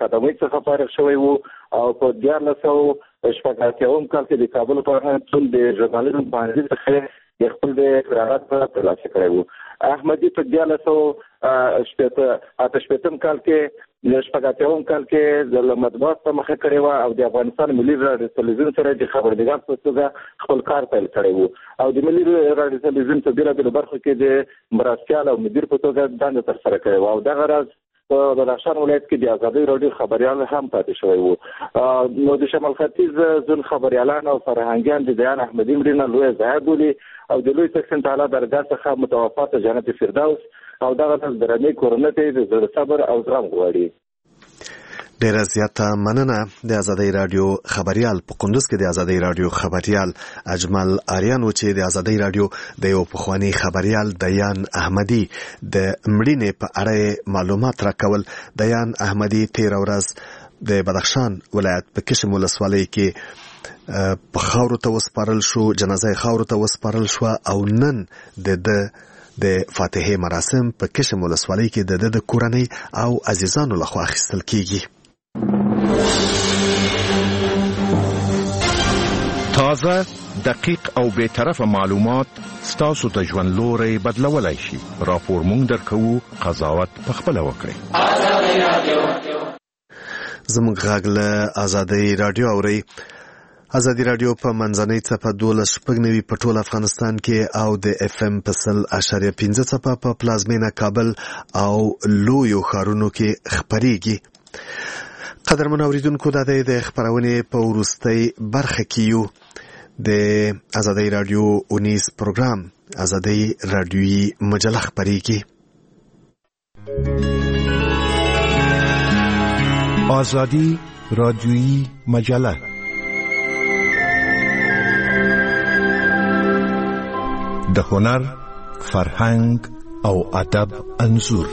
اکاډمۍ څخه فارغ شوی وو او په 1988 کال کې د کابل پوهنتون د ژورنالیزم پوهنځي څخه خپل د فراغت ترلاسه کړی وو. احمدي په 1988 کال کې د مطبوعات په مخه کړی و او د افغانستان ملي رادیو تلویزیون سره د خبرنګار په توګه خپل کار پیل کړی و او د ملي رادیو تلویزیون په بیلابیلو برخو کې د مرستیال او مدیر په توګه دنده ترسره کړې و او دغه راز په بدخشان ولایت کې د ازادۍ راډیو خبريال هم پاتې شوی و. نو د شمال ختیځ ځل خبريالان او فرهنګیان د دیان احمدي مړینه لوی ضایعه بولي او د لوی تقسیم تعالی درګاه څخه متوفات جنت فردوس او دغه درنې کورنۍ ته د صبر او زغم غواړي. ډیره زیاته مننه. د ازادۍ رادیو خبريال په کندوز کې د ازادۍ رادیو خبريال اجمل آریان و چې د ازادۍ رادیو د یو پخوانی خبريال دیان احمدي د مړینې په اړه معلومات راکول. دیان احمدي 13 ورځ د بدخشان ولایت په کشم ولسوالۍ کې په خاورو ته وسپارل شو، جنازه خاورو ته وسپارل شو او نن د فاتحه مراسم په کشم ولسوالۍ کې د کورنۍ او عزیزانو لخوا اخیستل کیږي. تازه، دقیق او بی‌طرفه معلومات ستاسو د ژوند لوري بدلولای شي. راپور مونږ درکو، قضاوت پخپله وکړئ. زموږ غږ له ازادۍ رادیو اورئ. ازادي رادیو په منځنۍ څپه 12.9 په ټول افغانستان کې او د اف ام په 100.5 څپه په پلازمینه کابل او لویو ښارونو کې خپرېږي. قدرمن اوریدونکو، د خبرونې په وروستۍ برخه کې یو د ازادي رادیو 19 پروګرام ازادي رادیوي مجله خبرېږي. ازادي رادیوي مجله د هنر، فرهنګ او ادب انځور.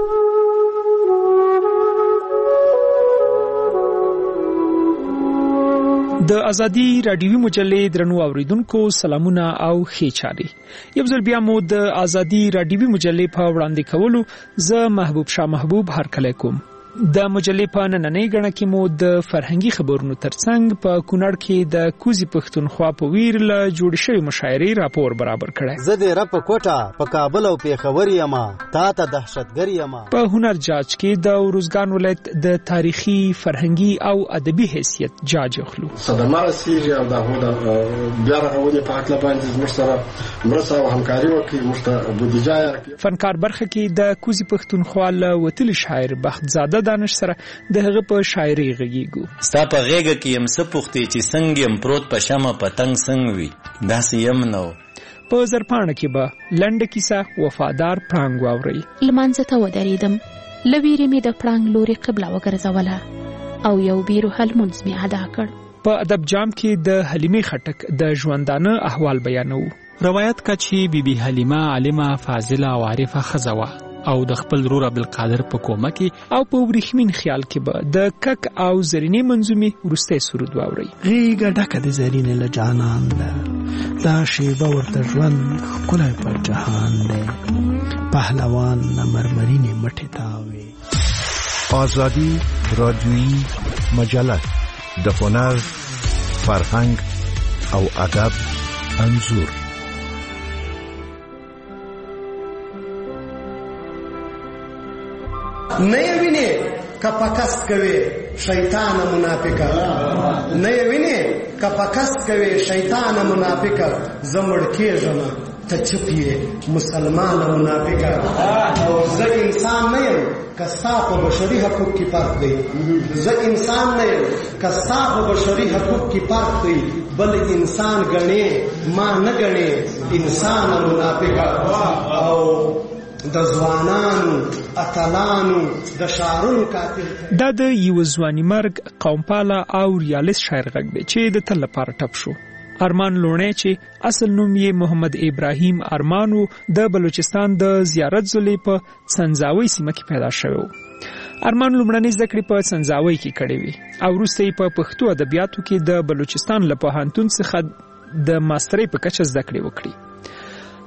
د ازادي رادیوي مجلې درنو اوریدونکو سلامونه او ښې چارې. یو ځل بیا مو د ازادي رادیوي مجلې په وړاندې کولو زه محبوب شاه محبوب هرکلی کوم. د مجلې په نننۍ غړنه کې مو د فرهنګي خبرونو ترڅنګ په کونړ کې د کوزي پښتونخوا په ویر له جوړ شوی مشاعرې راپور برابر کړی. زه د رپ کوټه په کابل او پیښور یم، تا ته دهشتګر یم. په هنر جاج کې د روزګان ولایت د تاریخي، فرهنګي او ادبي حیثیت جاج اخلو. صدمه رسیږي او دغه بیا راغونې په اټله باندې زموږ سره مرسته او همکاري وکړي، موږ ته بودیجه راکړي. فنکار برخه کې د کوزي پښتونخوا له وتلي شاعر بختزاده دانش سره د هغه په شاعري غږیږو. ستا په غېږه کې يم څه پوښتې چې څنګه يم پروت په شمه پتنګ څنګه وي داسې يم نو. په زرپاڼه کې به لنډه کیسه وفادار پړانګ واوري. لمانځه ته ودرېدم، لویرې مې د پړانګ لوري قبله وګرځوله او یو بیروحه لمونځ مې ادا کړ. په ادب جام کې د حلیمې خټک د ژوندانه احوال بیانو. روایت کا چې بیبي حلیمه عالمه، فاضله او عارفه ښځه وه او د خپل رور عبدالقادر په کومه کې او په ورېښمین خیال کې به د کک او زرینې منظومې وروستی سرود واورئ. غېږه ډکه د زرینې له جانان ده، دا شیبه ورته ژوند ښکلی په جهان دی، پهلوان نه مرمرینې مټې تاوې. ازادي رادیوي مجله د هنر، فرهنګ او ادب انځور. نه یې وینې که پکست کوي شیطان منافقه، نه یې وینې که پکست کوي شیطان منافقه، زه مړ کېږم ته چپ یې مسلمان منافقه. او زه انسان نه یم که ستا په بشري حقوق کې فرق دی، زه انسان نه یم که ستا په بشري حقوق کې فرق دی، بل انسان ګڼې ما نه ګڼې انسان منافقه. او د ځوانانو اتلانو د شعرونو کاتل دا د یو ځواني مرګ قومپاله او ریالیست شاعر غږ دی چې د تل لپاره ټپ شو. ارمان لوڼی چې اصل نوم یې محمد ابراهیم ارمان و، د بلوچستان د زیارت ضلع په څنځاوۍ سیمه کې پیدا شوی و. ارمان لومړنۍ زده کړې په څنځاوۍ کې کړې وې او وروسته یې په پښتو ادبیاتو کې د بلوچستان له پوهنتون څخه د ماسترۍ په کچه زده کړې وکړې.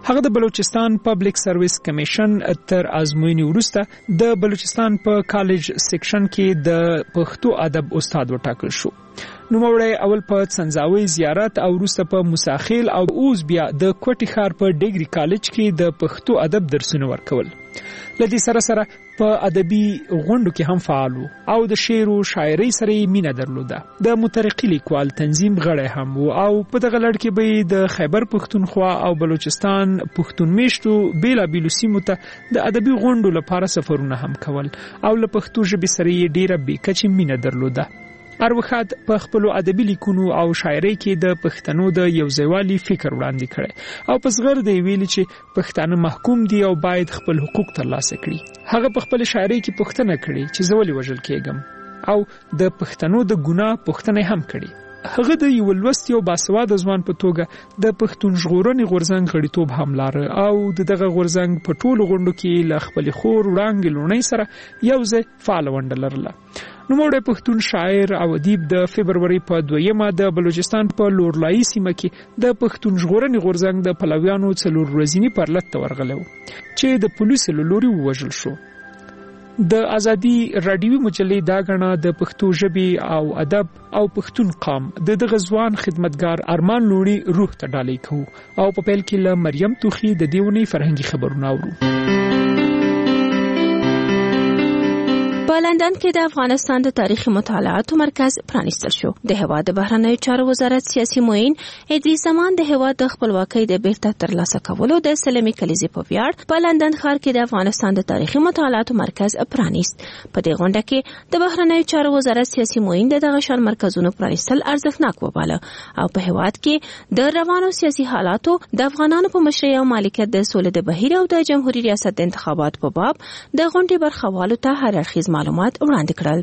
هغه د بلوچستان پبلک سرویس کمیشن تر ازموینې وروسته د بلوچستان په کالج سیکشن کې د پښتو ادب استاد وټاکل شو. نوموړی اول په څنځاوي زیارت او وروسته په موساخیل او اوس بیا د کوټي ښار په ډیګري کالج کې د پښتو ادب درسونه ورکول. لدې سره په ادبي غونډو کې هم فعال وو او د شعر او شاعرۍ سره مینه درلوده. د مترقي لیکوال تنظیم غړی هم وو او په دغه لړ کې به د خیبر پښتونخوا او بلوچستان پښتون میشتو بیلابیلو سیمو ته د ادبي غونډو لپاره سفرونه هم کول او له پښتو ژبې سره یې ډیره بېکچې مینه درلوده. اروخات په خپل ادبي لیکونو او شاعرۍ کې د پښتنو د یوځایوالي فکر وړاندې کړي او په صغر دی ویلي چې پښتانه محکوم دي او باید خپل حقوق ترلاسه کړي. هغه په خپل شاعرۍ کې پوښتنه کړې چې زه ولې وژل کېږم او د پښتنو د ګناه پوښتنه هم کړې. هغه د یو لوستي او باسواده ځوان په توګه د پښتون ژغورنې غورځنګ غړیتوب هم لاره او دغه غورځنګ په ټولو غونډو کې له خپل خور وړاندې لونی سره یو ځای فعال ونډه لرله. نوموړی پښتون شاعر او ادیب د فبروري په 2 د بلوچستان په لورلایي سیمه کې د پښتون ژغورنې غورځنګ د پلویانو 4 ورځنی پرلط ته ورغلی چې د پولیسو له لوري ووژل شو. د ازادي رادیوي مجلې دا غنا د پښتو ژبې او ادب او پښتون قام د دغه ځوان خدمتګار ارمان لوري روح ته ډالۍ کوو او په پیل کې له مریم توخي د دیونی فرهنګي خبرونه اورو. په لندن کې د افغانستان د تاریخي مطالعاتو مرکز پرانیستل شو. د هیواد د بهرنیو چارو وزارت سیاسي معین ادریس زمان د هیواد د خپلواکۍ د بیرته ترلاسه کولو د سلمي کلیزې په ویاړ په لندن ښار کې د افغانستان د تاریخي مطالعاتو مرکز پرانیست. په دې غونډه کې د بهرنیو چارو وزارت سیاسي معین د دغه شان مرکزونو پرانیستل ارزښتناک وباله او په هیواد کې د روانو سیاسي حالاتو د افغانانو په مشرۍ او مالکیت د سولې د بهیر او د جمهوریت ریاست د انتخابات په باب د غونډې برخوالو ته هر اړخیز معلومات وړاندې کړل.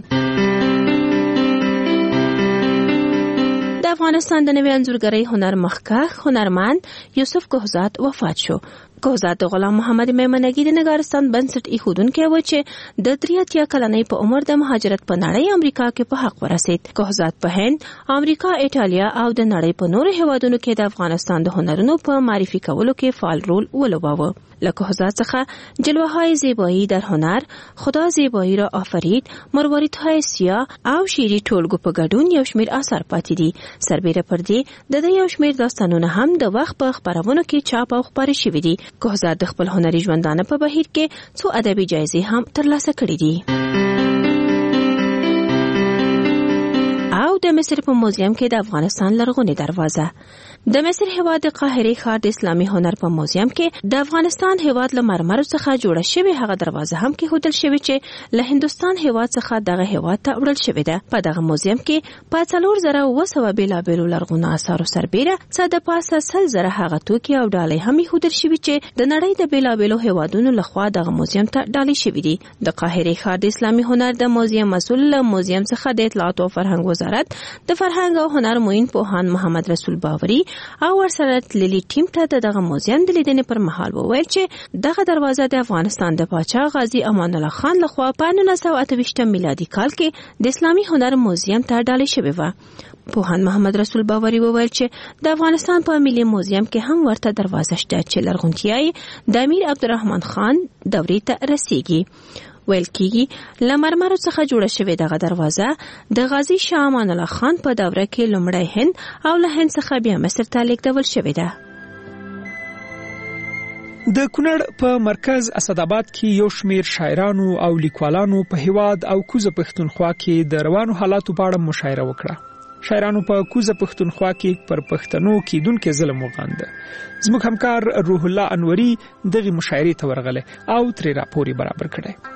د افغانستان د نوي انځورګرۍ هنر مخکښ هنرمند یوسف کوهزاد وفات شو. کوهزاد د غلام محمد میمنګي د نګارستان بنسټ ایښودونکی و چې د 83 کلنۍ په عمر د مهاجرت په نړۍ امریکا کې په حق ورسید. کوهزاد په هند، امریکا، ایټالیا او د نړۍ په نورو هیوادونو کې د افغانستان د هنرونو په معرفي کولو کې فعال رول ولوباوه. له کوهزاد څخه جلوه‌های زیبایی در هنر، خدا زیبایی را آفرید، مرواریدهای سیاه او شیری ټولګو په ګډون یو شمېر آثار پاتې دي. سربیره پر دې د یو شمېر داستانونه هم د وخت په خپرونو کې چاپ او خپاره شوي دي. کوهزاد د خپل هنري ژوندانه په بهیر کې څو ادبي جایزې هم ترلاسه کړې دي. او د مصر په موزیم کې د افغانستان لرغونې دروازه. د مصر هیواد د قاهره ښار د اسلامي هنر په موزیم کې د افغانستان هیواد له مرمرو څخه جوړه شوې هغه دروازه هم کې هودل شوې چې له هندستان هیواد څخه دغه هیواد ته وړل شوې ده. په دغه موزیم کې په 4200 بیلابیلو لرغونو آثارو سربیره څه د پاسه 100,000 هغه توکي او ډالۍ هم هودل شوې چې د نړۍ د بیلابیلو هیوادونو لخوا دغه موزیم ته ډالۍ شوې دي. د قاهره ښار د اسلامي هنر د موزیم مسؤل له موزیم څخه د اطلاعات او فرهنګ وزارت د فرهنګ او هنر معین پوهاند محمد رسول باوري او ورسره تللی ټیم ته دغه موزیم د لیدنې پر مهال وویل چې دغه دروازه د افغانستان د پاچا غازی امان الله خان لخوا په 1928 میلادي کال کې د اسلامي هنر موزیم ته ډالۍ شوې و. پوهاند محمد رسول باوري وویل چې د افغانستان په ملي موزیم کې هم ورته دروازه شته چې لرغونتیا د امیر عبدالرحمن خان دورې ته رسیږي. ویل کېږي له مرمرو څخه جوړه شوې دغه دروازه د غازی شاه امان الله خان په دوره کې لومړی هند او له هند څخه بیا مصر ته لیږدول شوې ده. د کونړ په مرکز اسداباد کې یو شمېر شاعرانو او لیکوالانو په هیواد او کوزه پښتونخوا کې د روانو حالاتو په اړه مشاعره وکړه. شاعرانو په کوزه پښتونخوا کې پر پښتنو کېدونکو ظلم وغانده. زموږ همکار روح الله انوري دغه مشاعرې ته ورغلی او ترې راپور برابر کړی.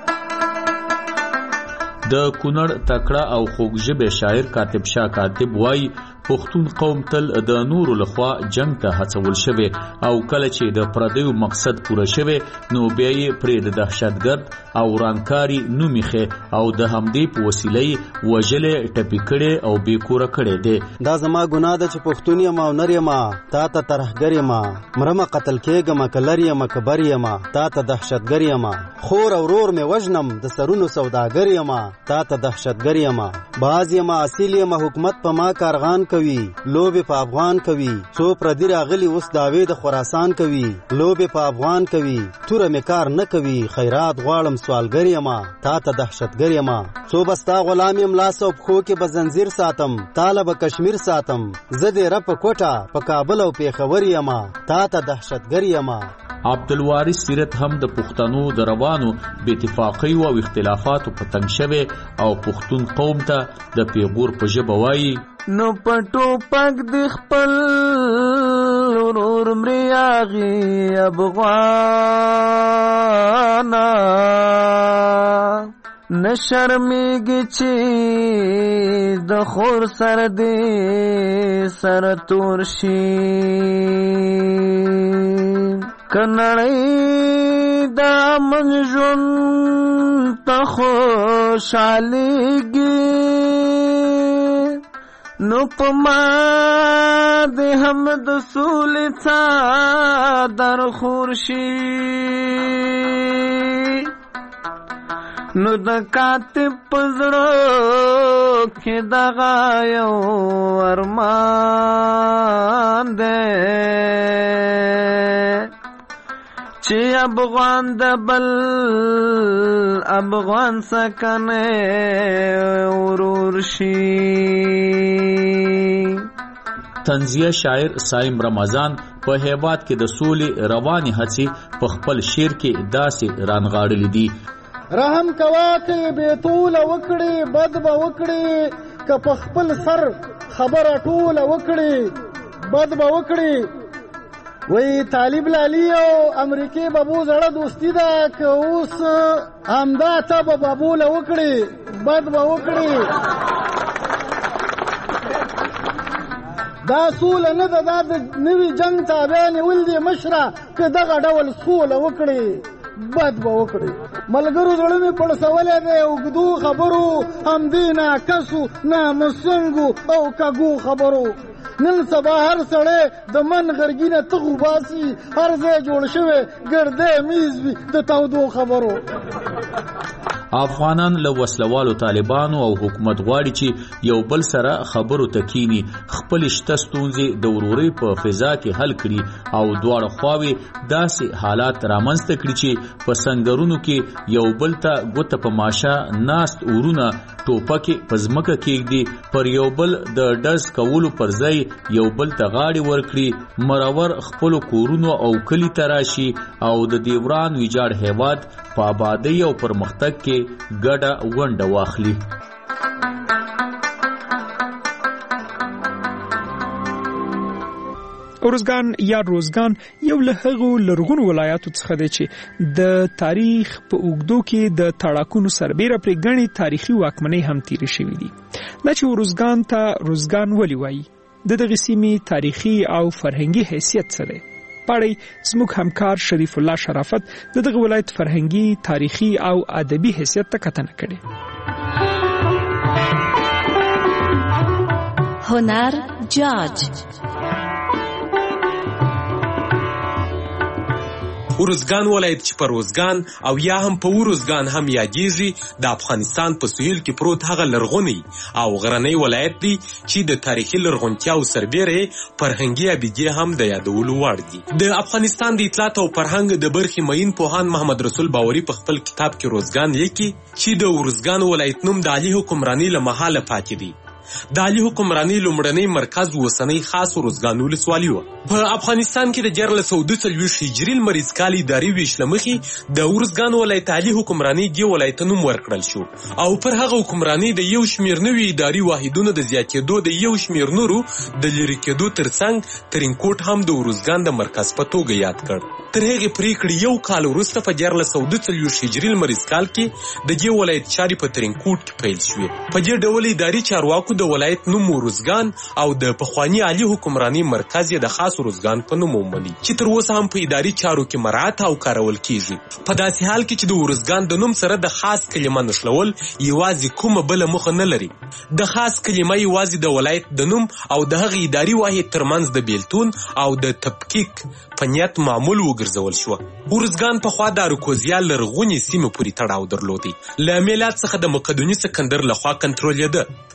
د کونړ تکړه او خوږژبې شاعر کاتب شاه کاتب وایي پښتون قوم تل د نورو لخوا جنگ ته هڅول شوی او کله چې د پردیو مقصد پوره شوی نو بیا یې پرې د دهشتګرد او ورانکاري نومیخه او د همدې په وسیلې وژلې ټپي کړي او بیکوره کړي دي. دا زما ګناه ده چې پښتون یم او نر یم، تا ته ترهګر یم، مرمه قتل کېږم کلر یم کبر یم، تا ته دهشتګر یم، خور او ورور مې وژنم د سرونو سوداګر یم، تا ته دهشتګر یم، باز یم اصیل یم حکومت په ما کارغان کوي لوبې په افغان کوي څو پردي راغلي اوس دعوې د خراسان کوي لوبې په افغان کوي توره مې کار نه کوي خیرات غواړم سوالګر یما تا ته دهشتګر یما څو بستا غلام یم لاس او پښو کې به زنځیر ساتم تاله به کشمیر ساتم زه دې رپ کوټه په کابل او پیښور یما تا ته دهشتګر یما. عبدالوارث سیرت هم د پښتنو د روانو بې اتفاقۍ او اختلافاتو په تنګ شوی او پښتون قوم ته د پیغور په ژبه وایي نو پټو پک د خپل ورور مریاغي افغانا نشرمیږي چې د خور سر دې سر تور شي کنړی دا منجون ته خوشحالیږي نو په ما د هم د سولې څادر خور شي نو د کاتب په زړه کې دغه یو ارمان دی چې افغان د بل افغان سکنه ورور شي. طنزیه شاعر سایم رمضان په هیواد کې د سولې رواني هڅې په خپل شعر کې داسې رانغاړلې دي رحم کوا کې بیتول وکړي بد به وکړي که په خپل سر خبره ټول وکړي بد به وکړي وی طالب لالی او امریکای بابو زړه دوستی ده که اوس همدا ته به بابوله وکړي بد به وکړي دا سوله نه ده دا د نوي جنګ تابع نیول دي مشره که دغه ډول سوله وکړي بد به وکړي ملګرو زړه مې پړسولی دی اوږدو خبرو همدې ناکسو نامسنګو او کږو خبرو نن سبا هر سړی د من غرګینه تغو باسي هر ځای جوړ شوی ګردی میز وي د تودو خبرو. افغانان له وسلوالو طالبانو او حکومت غواړي چې یو بل سره خبرو تکینی خپل شته ستونزې د ورورۍ په فضا کې حل کړي او دواړه خواوې داسې حالات رامنځته کړي چې په سنگرونو کې یو بل ته ګوته په ماشه ناست ورونه ټوپکې په ځمکه کېږدي پر یو بل د ډز کولو پر ځای یو بل ته غاړې ورکړي مرور خپلو کورونو او کلي ته راشي او د دیوران ویجاړ هیواد په آبادۍ او پرمختګ کې ګډه ونډه واخلي. ارزګان یا روزګان یو له هغو لرغونو ولایاتو څخه دی چې د تاریخ په اوږدو کې د تړاکونو سربیره پرې ګڼې تاریخي واکمنۍ هم تیرې شوې دي. دا چې ارزګان ته روزګان ولې وایي د دغې سیمې تاریخي او فرهنګي حیثیت څه دی؟ پاړی زموږ همکار شریف الله شرافت د دغه ولایت فرهنګي تاریخي او ادبي حیثیت ته کتنه کړې. هنر جاج ارزګان ولایت چې په روزګان او یا هم په ورزګان هم یادېږي د افغانستان په سهیل کې پروت هغه لرغونی او غرنی ولایت دی چې د تاریخي لرغونتیاو سربیره فرهنګي ابدي هم د یادولو وړ دی. د افغانستان د اطلاعات او فرهنګ د برخې معین پوهان محمد رسول باوري په خپل کتاب کې روزګان لیکي چې د ورزګان ولایت نوم د علي حکمراني له مهاله پاتې دی. د علي حکمراني لومړنی مرکز اوسنۍ خاص روزګان ولسوالي وه. په افغانستان کې د 1442 هجري لمریز کال اداري ویش له مخې د ورزګان ولایت علي حکمراني دې ولایت نوم ورکړل شو او پر هغه حکمراني د یو شمېر نوي اداري واحدونو د زیاتېدو د یو شمېر نورو د لرې کېدو ترڅنګ ترینکوټ هم د ورزګان د مرکز په توګه یاد کړ. تر هغې پرېکړې یو کال وروسته په 1442 هجري لمریز کال کې د دې ولایت چارې په ترینکوټ کې پیل شوې. په دې ډول اداري چارواکو د ولایت نوم ورزګان او د پخواني علي حکمراني مرکز یې د خاص ورزګان په نوم ومني چې تر اوسه هم په اداري چارو کې مراعات او کارول کیږي. په داسې حال کې چې د ورزګان د نوم سره د خاص کلمه نښلول یوازې کومه بله موخه نه لري. د خاص کلمه یوازې د ولایت د نوم او د هغې اداري واحد ترمنځ د بیلتون او د تفکیک په نیت معمول وګرځول شوه. ورزګان پخوا د اراکوزیا لرغونې سیمې پورې تړاو درلودی. له میلاد څخه د مقدوني سکندر لخوا کنټرولېده.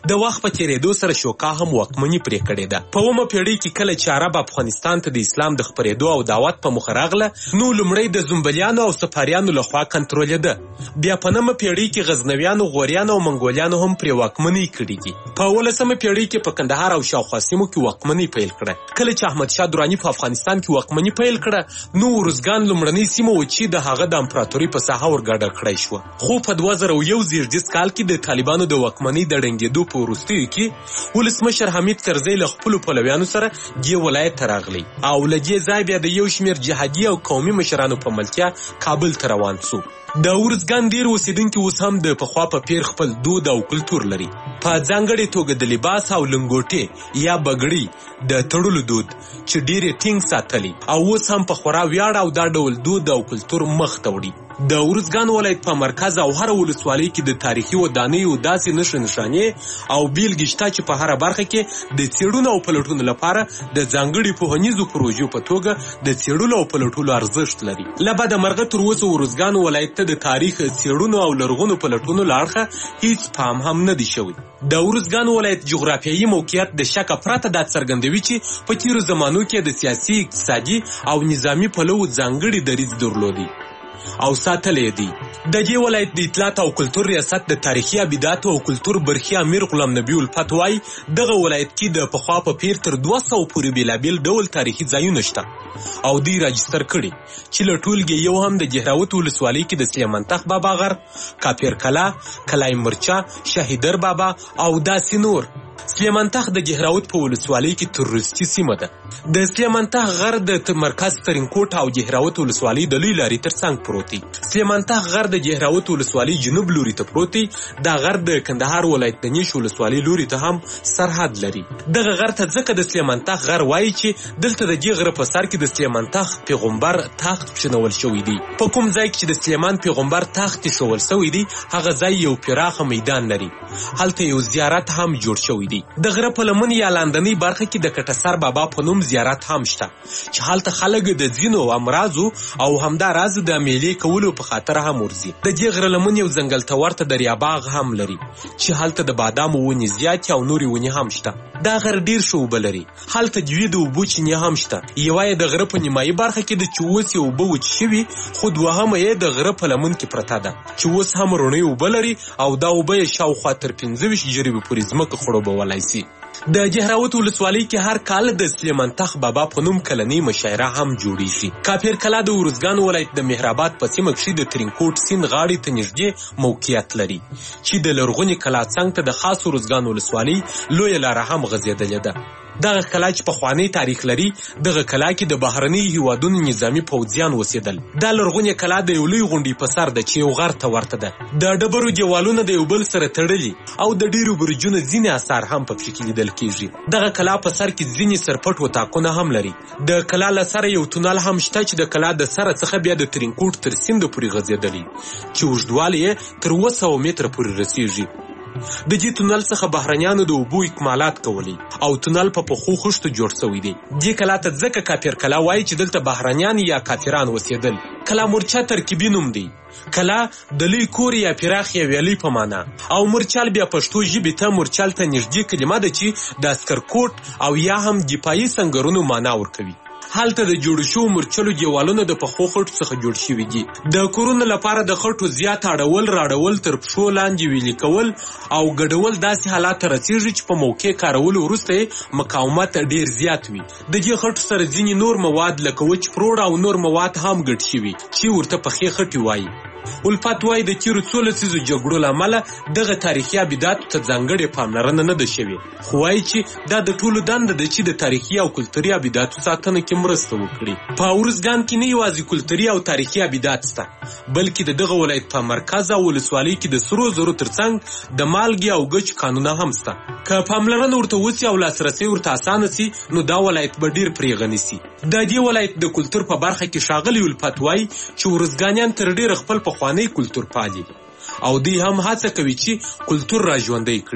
د وخت په تیریدو سره شوکا هم واکمني پرې کړې ده. په 9مه پیړۍ کې کله چې عرب افغانستان ته د اسلام د خپرېدو او دعوت په موخه راغله نو لومړی د زومبلیانو او صفاریانو لخوا کنټرولېده. بیا په 9مه پیړۍ کې غزنویانو، غوریانو او منګولیانو هم پرې واکمني کړې دي. په 18مه پیړۍ کې په کندهار او شاوخوا سیمو کې واکمني پیل کړه. کله چې احمدشاه دراني په افغانستان کې واکمني پیل کړه نو ارزګان لومړنۍ سیمه و چې د هغه د امپراتوري په ساحه ورګډه کړی شوه. خو په 2001 زیږدیز کال کې د طالبانو د واکمنۍ د ړنګېدو په وروستیو کې ولسمشر حمید کرزی له خپلو پلویانو سره دې ولایت ته راغلی او له دې ځای بیا د یو شمېر جهادي او قومي مشرانو په ملتیا کابل ته روان سو. د ارزګان ډېر اوسېدونکي اوس هم د پخوا په پیر خپل دود او کلتور لري. په ځانګړې توګه د لباس او لنګوټې یا بګړۍ د تړلو دود چې ډېر یې ټینګ ساتلی او اوس هم په خورا ویاړ او دا ډول دود او کلتور مخ ته وړي. د ارزګان ولایت په مرکز او هر ولسوالۍ کې د تاریخي ودانیو داسې نښې نښانې او بیلګې شته چې په هره برخه کې د څېړنو او پلټونو لپاره د ځانګړي پوهنیزو پروژو په توګه د څېړلو او پلټلو ارزښت لري. له بده مرغه تر اوسه ارزګان ولایت ته د تاریخ څېړنو او لرغونو پلټونو له اړخه هیڅ پام هم نه دی شوی. د ارزګان ولایت جغرافیایي موقعیت د شکه پرته دا څرګندوي چې په تیرو زمانو کې د سیاسي، اقتصادي او نظامی پلوه ځانګړي دریځ درلودي او ساتلې دي. د دې ولایت د اطلاعات او کلتور ریاست د تاریخي ابداتو او کلتور برخی امیر غلام نبی الفت وایي دغه ولایت کې د پخوا په پیر تر 200 پورې بیلابیل ډول تاریخي ځایونه شته او دوی راجستر کړي چې له ټولګې یو هم د جهراوت ولسوالۍ کې د سلیمان تخت بابا غر، کاپیر کلا، کلای مرچا، شهیدر بابا او داسې نور. سلیمان تخت د جهراوت په ولسوالۍ کې تروریستي سیمه ده. د سلیمان تخت غر د مرکز ترینکوټ او جهراوت ولسوالۍ د لوی لارې ترڅنګ پروت دی. سلیمان تخت غر د جهراوت ولسوالۍ جنوب لوري ته پروت دی. دا غر د کندهار ولایت د نیش ولسوالۍ لوري ته هم سرحد لري. دغه غر ته ځکه د سلیمان تخت غر وایي چې دلته د دې غره په سر کې د سلیمان تخت پیغمبر تخت کښېنول شوی دی. په کوم ځای کې چې د سلیمان پیغمبر تخت ایښودل شوی دی هغه ځای یو پراخه میدان لري. هلته یو زیارت هم جوړ شوی دی. د غره په لمن یا لاندنۍ برخه کې د کټسر بابا په نوم زیارت هم شته چې هلته خلک د ځینو امراضو او همداراز د میلې کولو په خاطر هم ورځي. د دې غره لمن یو ځنګل ته ورته دریاباغ هم لري چې هلته د بادامو ونې زیاتې او نورې ونې هم شته. دا غر ډیر ښه اوبه لري. هلته دوی د اوبو چینې هم شته. یوه یې د غره په نیمایي برخه کې ده چې اوس یې اوبه وچې شوي خو دوهمه یې د غره په لمن کې پرته ده چې اوس هم رڼې اوبه لري او دا اوبه یې شاوخوا تر 15 جریبې پورې ځمکه خړوبولی سي. د جهراوت ولسوالۍ کې هر کال د سلیمان تخت بابا په نوم کلنۍ مشاعره هم جوړیږي. کاپیر کلا د ارزګان ولایت د مهرآباد په سیمه کې د ترینکوټ سیند غاړې ته نږدې موقعیت لري چې د لرغونې کلا څنګ ته د خاص ارزګان ولسوالۍ لویه لاره هم غځېدلې ده. دغه کلا چې پخوانی تاریخ لري دغه کلا کې د بهرني هیوادونو نظامی پوځیان اوسېدل. دا لرغونې کلا د یو لوی غونډۍ په سر ده چې یو غر ته ورته ده. د ډبرو دیوالونه د یو بل سره تړلي او د ډیرو برجونو ځینې اثار هم په کې لیدل کېږي. دغه کلا په سر کې ځینې سرپټ وطاقونه هم لري. د کلا له سره یو تونل هم شته چې د کلا د سره څخه بیا د ترینکوټ تر سیند پورې غځېدلی چې اوږدوالی یې تر 200 متره پورې رسیږي. د دې تونل څخه بهرنیانو د اوبو اکمالات کولی او تونل په پخو خښتو جوړ شوی دی. دې کلا ته ځکه کافر کلا وایي چې دلته بهرنیان یا کافران اوسېدل. کلا مرچا ترکیبي نوم دی. کلا د لوی کور یا پراخ یا ویلي په معنا او مرچال بیا پښتو ژبې ته مرچال ته نږدې کلمه ده چې د عسکرکوټ او یا هم دفاعي سنګرونو معنا ورکوي. هلته د جوړ شوو مرچلو دیوالونه د پخو خټو څخه جوړ شوي دي. د کورونو لپاره د خټو زیات اړول راړول تر پښو لاندې ویلي کول او ګډول داسې حالات ته رسېږي چې په موقع کارولو وروسته یې مقاومت ډیر زیات وي. د دې خټو سره ځینې نور مواد لکه وچ پروړ او نور مواد هم ګډ شوي چې ورته پخې خټې وایي. الفت وایي د تیرو څو لسیزو جګړو له امله دغه تاریخي ابداتو ته ځانګړې پاملرنه نه ده شوې خو وایي چې دا د ټولو دنده ده چې د تاریخي او کلتوري ابداتو ساتنه کې مرسته وکړي. په ارزګان کې نه یوازې کلتوري او تاریخي ابدات شته بلکې د دغه ولایت په مرکز او ولسوالۍ کې د سرو زرو ترڅنګ د مالګې او ګچ کانونه هم شته. که پاملرنه ورته وسي او لاسرسی ورته اسانه سي نو دا ولایت به ډیر پرې غني سي. د دې ولایت د کلتور په برخه کې ښاغلي الفت وایي چې ارزګانیان تر ډیره خپل پخوانی کلتور پالي او دوی هم هڅه کوي چې کلتور را ژوندی کړي.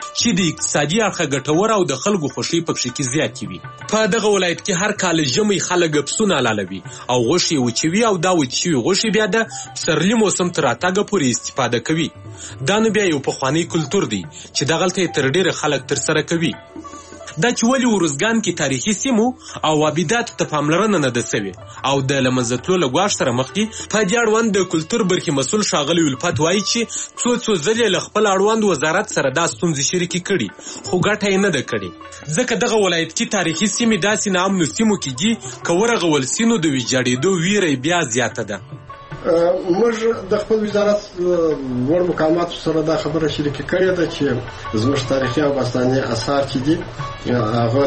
چې د اقتصادي اړخه ګټور او د خلکو خوښي پکې کې زیاتې وي. په دغه ولایت کې هر کال ژمی خلک پسونه حلالوي او غوښې وچوي او دا وچ شوي غوښې بیا د پسرلي موسم تر راتګه پورې استفاده کوي. دا نو بیا یو پخوانی کلتور دی چې دغلته یې تر ډېره خلک ترسره کوي. دا چې ولې ارزګان کې تاریخي سیمو او آباداتو ته پاملرنه نه ده سوې او د له منځه تلو له ګواښ سره مخ دي. په دې اړوند د کلتور برخې مسؤل ښاغلی الفت وایي چې څو ځلې له خپل اړوند وزارت سره دا ستونزې شریکې کړي خو ګټه یې نه ده کړې، ځکه دغه ولایت کې تاریخي سیمې داسې ناامنو سیمو کې دي که ورغول سي نو د ویجاړېدو ویره بیا زیاته ده. موږ د خپل وزارت لوړ مقاماتو سره دا خبره شریکه کړې ده چې زموږ تاریخي او باستاني اثار چې دي هغه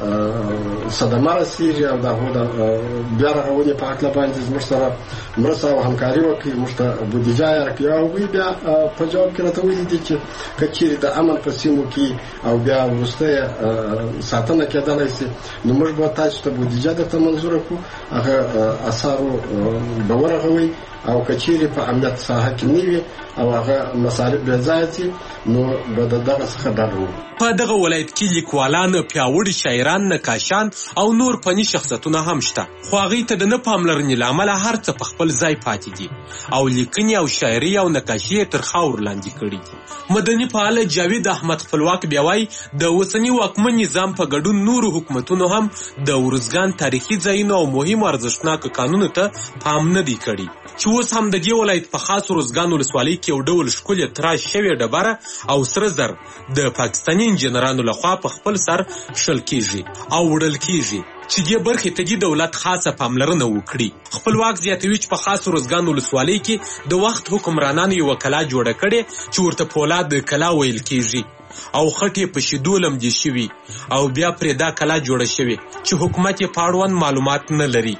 ته صدمه رسېږي او د هغو د بیا رغونې په هکله باندې زموږ سره مرسته او همکاري وکړي، موږ ته بودیجه یې راکړي. او هغوی بیا په جواب کې راته ویلي دي چې که چیرې د امن په سیمو کې او بیا وروسته یې ساتنه کېدلی شي نو موږ به تاسو ته بودیجه درته منظوره کړو، هغه اثارو به ورغوئ او کچيري په امنیت ساحه کې نیوي او هغه مصارف به ځای نو به دغه څخه ډارو. په دغه ولایت کې لیکوالان، پیاوړي شاعران، نقاشان او نور فني شخصیتونه هم شته، خو هغې ته د نه پاملرنې له امله هر څه په خپل ځای پاتې دي او لیکنې او شاعري او نقاشي یې تر خاور لاندې کړي دي. مدني فعال جاوید احمد خپلواک بیا وایي د اوسني واکمن نظام په ګډون نورو حکومتونو هم د ارزګان تاریخي ځایونو او مهمو ارزښتناکو کانونو ته پام نه دی کړی چې اوس هم د دې ولایت په خاص ارزګان ولسوالۍ کې یو ډول ښکلې تراش شوې ډبره او سره زر د پاکستاني انجینرانو لخوا په خپل سر شل کیږي او وړل کیږي چې دې برخې ته د دولت خاصه پاملرنه وکړي. خپلواک زیاتوي چې په خاص ارزګان ولسوالۍ کې د وخت حکمرانانو یوه کلا جوړه کړې چې ورته پولاد کلا ویل کیږي او خټې په شیدو لمدې شوي او بیا پرې دا کلا جوړه شوې چې حکومت یې په اړوند معلومات نه لري.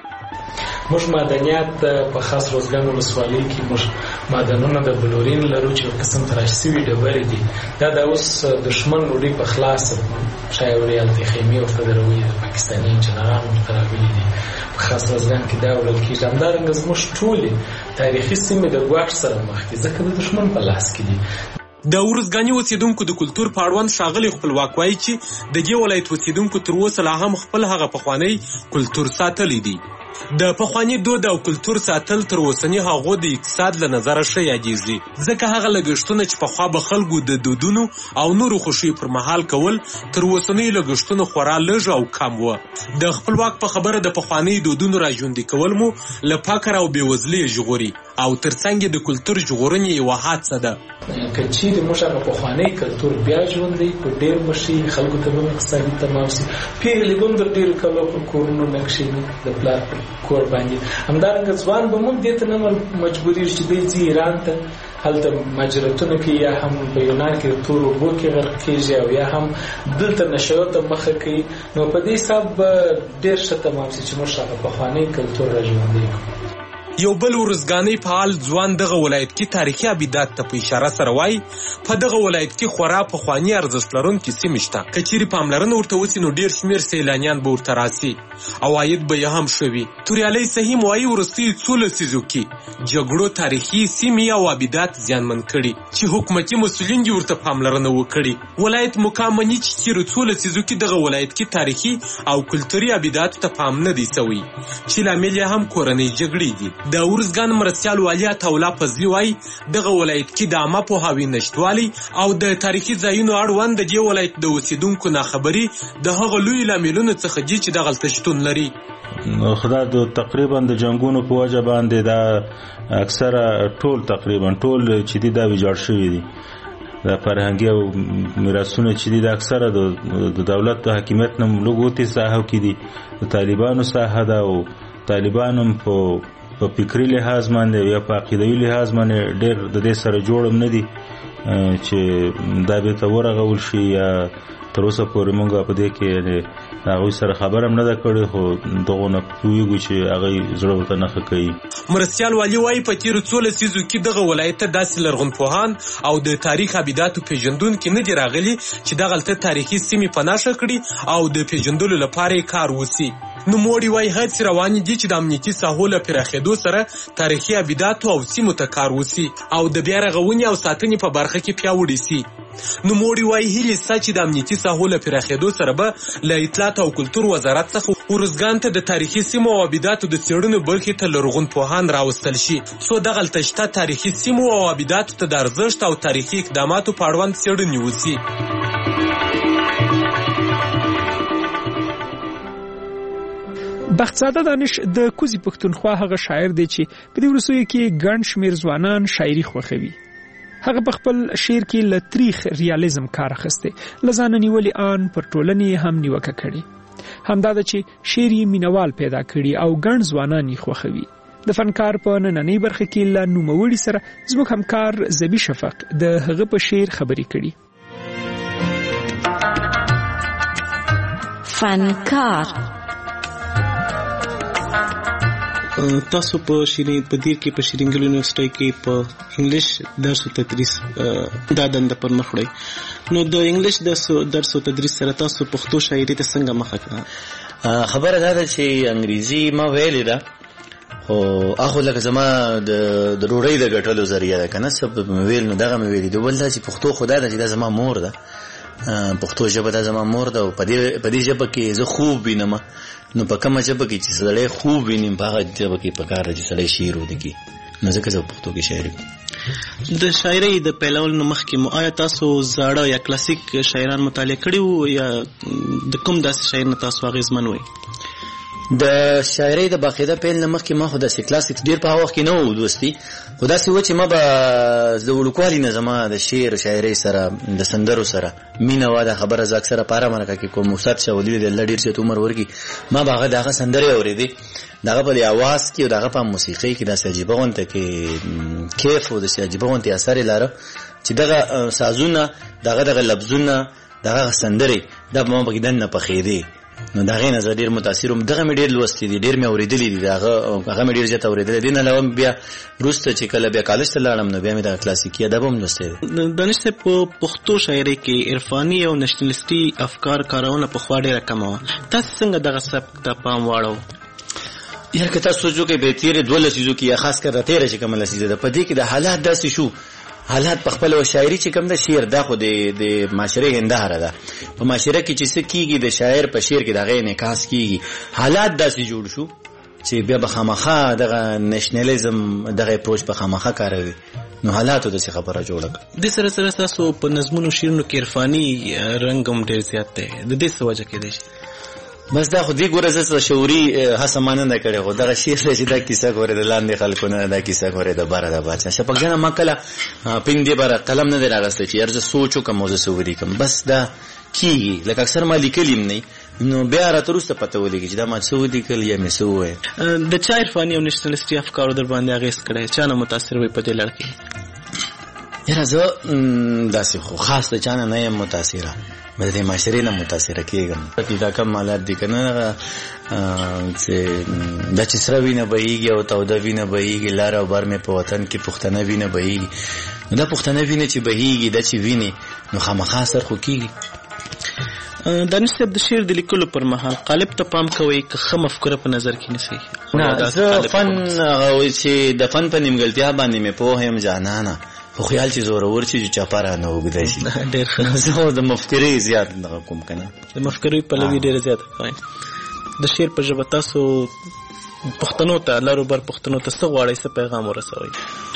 موږ معدنیات په خاص روزګان ولسوالۍ کې موږ معدنونه د بلورین لرو چې قسم تراش شوي ډبرې دي. دا د اوس دشمن ډوډۍ په خلاص شاید هلته خیمې ورته دروي د پاکستاني انجینرانو ورته راغلي دي په خاص روزګان کې دا وړل کېږي. همدارنګه زموږ ټولې تاریخي سیمې د ګواښ سره مخ دي ځکه د دشمن په لاس کې دي. د ارزګاني اوسیدونکو د کلتور په اړوند ښاغلی خپلواک وایي چې د دې ولایت اوسیدونکو تر اوسه لا هم خپل هغه پخوانی کلتور ساتلی دی. د پخوانی دود او کلتور ساتل تر اوسني هغو د اقتصاد له نظره ښه یادېږي ځکه هغه لګښتونه چې پخوا به خلکو د دودونو او نورو خوښیو پر مهال کول تر اوسنیو لګښتونو خورا لږ او کم وه. د خپلواک په خبره د پخواني دودونو راژوندي کول مو له فقر او بېوزلۍ ژغوري او ترڅنګ د کلتور ژغورنې یوه هڅه ده. که چیرې موږ هغه پخوانی کلتور بیا ژوندی په ډېر مشي خلکو ته به اقتصادي تمام شي. پیغلې به هم د ډېرو کلو په کورونو نه کښېني د پلار په کور باندې. همدارنګه ځوان به موږ دې ته نه مجبورېږي چې دی ځي ایران ته هلته مهاجرتونه کوي یا هم په یونان کې د تورو اوبو کې غرق کېږي او یا هم دلته نشو ته مخه کوي. نو په دې حساب به ډېر ښه تمام شي چې موږ هغه پخوانی کلتور را ژوندی کړو. یو بل ورزګانی فعال ځوان دغه ولایت کې تاریخي ابیدات ته په اشاره سره وایي په دغه ولایت کې خورا پخواني ارزښت لرونکي سیمې شته. که چیرې پاملرنه ورته وسي نو ډېر شمېر سیلانیان به ورته راسي او عاید به یې هم ښه وي. توریالی سهیم وایي وروستیو څو لسیزو کې جګړو تاریخي سیمې او ابیدات زیانمن کړي چې حکومتي مسؤلین دې ورته پاملرنه وکړي. ولایت مقام مني چې تېرو څو لسیزو کې دغه ولایت کې تاریخي او کلتوري ابیداتو ته پام نه دی سوی چې لامل یې هم کورنۍ جګړې دي. د ارزګان مرستیال والي عطاالله فضلي وایي دغه ولایت کې د عامه پوهاوي نشتوالی او د تاریخي ځایونو اړوند د دې ولایت د اوسیدونکو ناخبري د هغه لوی لاملونو څخه دي چې دغلته شتون لري. خدا د تقریبا د جنگونو په وجه باندې دا اکثره تقریبا ټول چې دي دا ویجاړ شوي دي. د فرهنګي او میراثونه چې دي د اکثره د دولت د حاکمیت نه لږ ساحو کې دي. د طالبانو ساحه ده او طالبان هم په فکري لحاظ باندې یا په عقیدوي لحاظ باندې ډېر د دې سره جوړم نه دي چې دا به ته ورغول شي یا تر اوسه پورې موږ په دې کې هغوی سره خبره هم نه ده کړې خو دغو نه پوهېږو چې هغوی زړه ورته نښه کوي. مرستیال والي وایي په تېرو څو لسیزو کې دغه ولایت ته داسې لرغونپوهان او د تاریخ ابیداتو پېژندونکي نه دي راغلي چې دغلته تاریخي سیمې په نښه کړي او د پېژندلو لپاره یې کار وسي. نوموړي وایي هڅې روانې دي چې د امنیتي ساحو له پراخېدو سره تاریخي ابداتو او سیمو ته کار وسي او د بیا رغونې او ساتنې په برخه کې پیاوړي سي. نوموړي وایي هیلې شته چې د امنیتي ساحو له پراخېدو سره به له اطلاعات او کلتور وزارت څخه ارزګان ته د تاریخي سیمو او ابداتو د څېړنو برخې ته لرغون پوهان راوستل شي څو دغلته شته تاریخي سیمو او ابداتو ته د ارزښت او تاریخي اقداماتو په اړوند څېړنې وسي. بختزاده دانش د کوزي پښتونخوا هغه شاعر دی چې په دې وروستیو کې ګڼ شمېر ځوانان شاعري خوښوي. هغه په خپل شعر کې له تاریخ ریالیزم کار اخیستی، له ځانه نیولې آن پر ټولنې هم نیوکه کړې. همدا ده چې شعر یې مینوال پیدا کړي او ګڼ ځوانان یې خوښوي. د فنکار په نننۍ برخه کې له نوموړي سره زموږ همکار زبی شفق د هغه په شعر خبرې کړي. فنکار تاسو په شیرین په دیر کې په شیرینګل یونیورسيټي کې په انګلیش درس او تدریس دا دنده پر مخ وړي. نو د انګلیش درس او تدریس سره تاسو پښتو شاعري ته څنګه مخه کړه؟ خبره دا ده چې انګریزي ما ویلې ده خو اخو لکه زما د ډوډۍ د ګټلو ذریعہ ده کنه سبب مې ویل نو دغه مې ویلې د بل چې پښتو خدا ده چې دا زما مور ده پښتو ژبه ده زما مور ده او په دې ژبه کې زه خوب وینم نو په کومه ژبه کې چې سړی خوب وینم په هغه ژبه کې په کار چې سړی شعر ولیکي نو ځکه زه پښتو کې شاعري د شاعرۍ د پیلولو مخکې مو آیا تاسو زاړه یا کلاسیک شاعران مطالعه کړي وو یا د کوم داسې شاعر نه تاسو اغېزمن وئ؟ د شاعرۍ د باقاعده پیل نه مخکې ما خو داسې کلاسیک ډېر په هغه وخت کې نه و دوستي خو داسې و چې ما به د وړوکوالي نه زما د شعر و شاعرۍ سره د سندرو سره مینه وه دا خبره زه اکثره په هره مرکه کې کوم استاد شاه ولي د الله ډېر زیات عمر ورکړي ما به هغه د هغه سندرې اورېدې د هغه په دې اواز کې او د هغه په موسیقۍ کې داسې عجیبه غونته کې کیف او داسې عجیبه غونتې اثر یې لاره چې دغه سازونه دغه لفظونه دغه سندرې دا به ما پکې دننه پخېدې نو دا غي نظر ډیر متاثر وم دغه مې ډیر لوستي دي ډیر مې اوریدلې دي هغه مې ډیر زیات اوریدلې دي نه لوم بیا روسته چې کله بیا کالج ته لاړم نو بیا مې د کلاسیکي ادب هم لوستي دي. دانش په پښتو شاعرۍ کې عرفاني او نېشنلستي افکار کارونه په خوا ډیره کم و تاسو څنګه دغه سبک ته پام واړو؟ یار که تاسو سوچو کې به تیر 12 چیزو کې خاص کر راته چې کومه لسیده ده په دې کې د حالات داسې شو حالات په خپل شاعري چې کوم د شعر دا خو د معاشره هنداره ده په معاشره کې چې څه کیږي د شاعر په شعر کې دغه انعکاس کیږي حالات داسې جوړ شو چې بیا به خامخا دغه نېشنلزم دغه اپروچ په خامخا کاروي نو حالاتو د څه خبره جوړه د سره تاسو په نظمونو شعرونو کې عرفاني رنگ هم ډیر زیات دی د دې څه وجه کې دی؟ بس دا خو دې ګوره زه شعوري هڅه مانه نه کړې خو دغه شعر چې دا کیسه ګوره د لاندې خلکو نه دا کیسه ګوره د باره د بادشاه شپږ جنه ما کله پندې باره قلم نه دی راغستی چې ارزه سوچو کوم موضوع سوري کوم بس دا کیږي لکه اکثر ما لیکلیم نه نو بیا راته وروسته پته ولګي چې دا ما څه ولیکل یا مې څه وویل. د چا عرفاني او نېشنلستي افکارو در باندې اغېز کړی چا نه متاثر وي په دې لړ کې؟ یاره زه داسې خو خاص د چا نه نه یم متاثره مې د معاشرې نه متاثره کېږم دا کوم حالات دي که نه چې دا چې سره وینه بهیږي او توده وینه بهیږي لار او بر مې په وطن کې پښتنه وینه بهیږي نو دا پښتنه وینه چې بهیږي دا چې وینې نو خامخا اثر خو کېږي. دانش صاحب د شعر د لیکلو پر مهال قالب ته پام کوئ که ښه مفکوره په نظر کې نیسئ؟ نه زه فن چې د فن په نیمګړتیا باندې مې پوه یم جانانه خو خیال چې زورور چې چاپاره نه وګدای شي ډېر ښه زه د مفکرې زیات دغه کوم که نه د مفکرې پلوي ډېره زیاته کوئ. د شعر په ژبه تاسو پښتنو ته لارو بر پښتنو ته څه غواړئ څه پیغام ورسوئ؟